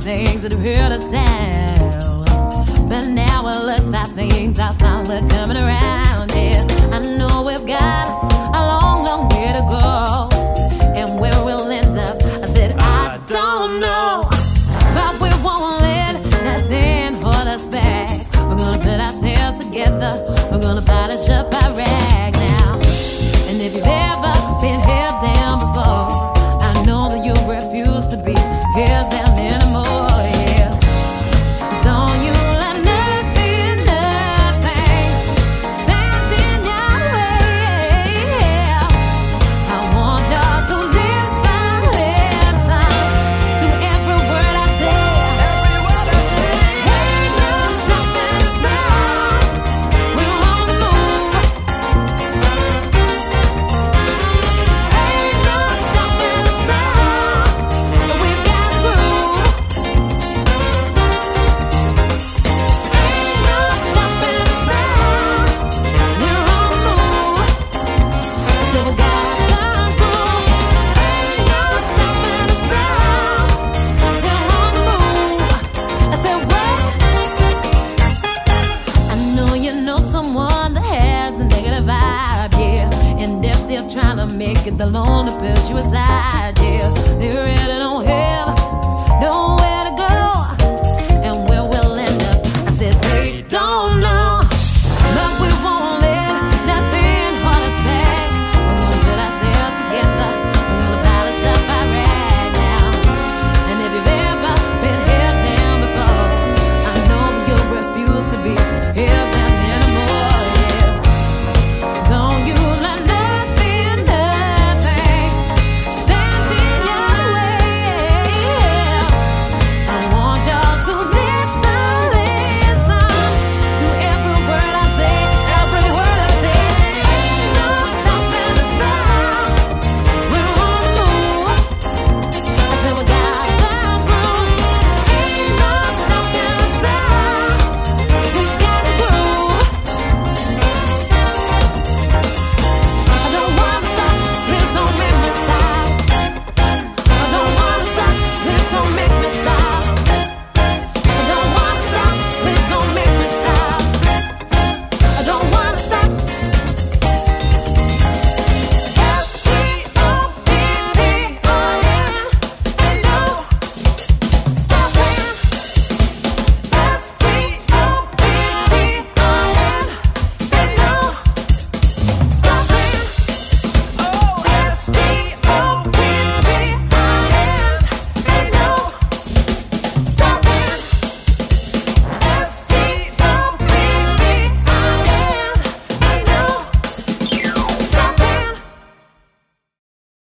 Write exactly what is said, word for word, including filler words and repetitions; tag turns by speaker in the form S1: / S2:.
S1: things that hurt us down. But now it looks like things are finally coming around. Yeah, I know we've got a long, long way to go, and where we'll end up, I said I don't know, but we won't let nothing hold us back. We're gonna put ourselves together. We're gonna polish up our rag now. And if you've ever been held down before, I know that you refuse to be held down anymore. Yeah, don't you let nothing, nothing stand in your way. I want y'all to listen, listen to every word I say. Every word I say. Ain't no stopping us now. We're on the move. Ain't no stopping us now. We've got a groove. Ain't no stopping us now. We're on the move. I said we got the groove. Ain't no stopping us now. We're on the move. I said what? I know you know someone that has a negative vibe, yeah. And if they're trying to make it, they'll only push you aside, yeah. They really don't have nowhere